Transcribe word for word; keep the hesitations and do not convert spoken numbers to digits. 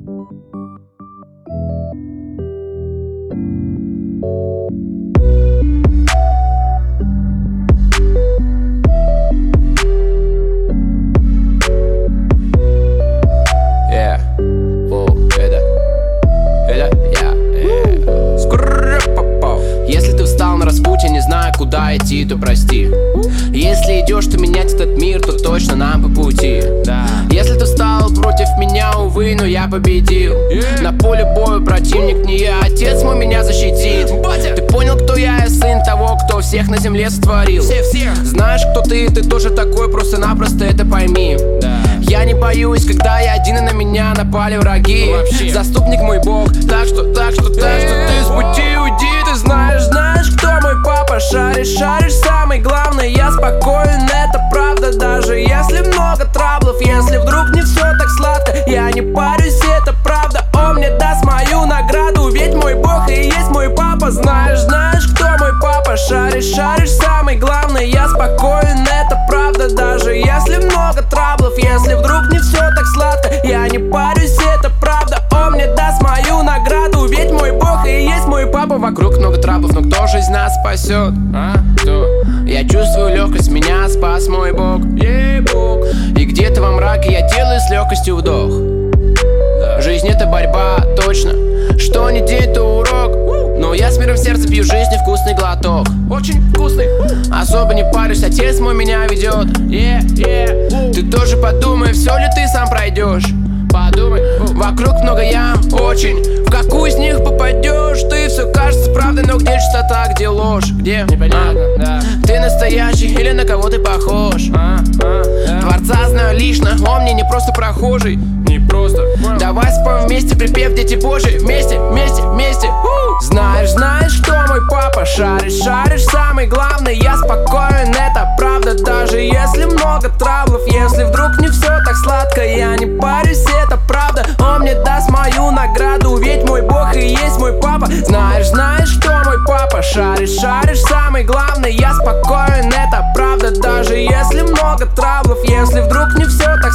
Куда идти, то прости. Если идешь ты менять этот мир, то точно нам по пути, да. Если ты встал против меня, увы, но я победил, yeah. На поле боя противник не я, отец мой меня защитит. Батя. Ты понял, кто я? Я сын того, кто всех на земле сотворил. Все, все. Знаешь, кто ты? Ты тоже такой, просто-напросто это пойми, да. Я не боюсь, когда я один и на меня напали враги. Вообще. Заступник мой Бог, так что, так что, так что ты с пути уйди. Ты знаешь, знаешь, кто мой папа. Шаришь, шаришь, самый главный, я спокоен, это правда. Даже если много траблов, если вдруг не все так сладко, я не парюсь, это правда. Он мне даст мою награду, ведь мой Бог и есть мой папа. Знаешь, знаешь, кто мой папа. Шаришь, шаришь, самый главный, я спокоен, это правда. Даже если много траблов, если вдруг не все так сладко, я не парюсь, это правда. Он мне даст мою награду, ведь мой Бог и есть мой папа. Вокруг много траблов, но кто же из нас спасет? А? Кто? Я чувствую легкость, меня спас мой Бог, yeah, Бог. И где-то во мраке я делаю с легкостью вдох, да. Жизнь это борьба, точно. Что не день, то урок. Но я с миром в сердце пью жизни вкусный глоток. Очень вкусный. Особо не парюсь, отец мой меня ведет, yeah, yeah. Ты тоже подумай, все ли ты сам пройдешь. Подумай, вокруг много ям, очень. В какую из них попадешь? Ты все кажется правдой, но где чистота, где ложь? Где? Непонятно, а? Да. Ты настоящий или на кого ты похож? а, а, да. Творца знаю лично, он мне не просто прохожий. Не просто. Давай споем вместе припев дети Божьи. Вместе, вместе, вместе. У! Знаешь, знаешь, кто мой папа. Шаришь, шаришь, самый главный, я спокоен, это правда. Даже если много траблов, если вдруг не все так сладко, я не парюсь, это правда. Он мне даст мою награду, ведь мой Бог и есть мой папа. Знаешь, знаешь, кто мой папа. Шаришь, шаришь, самый главный, я спокоен, это правда. Даже если много траблов, если вдруг не все так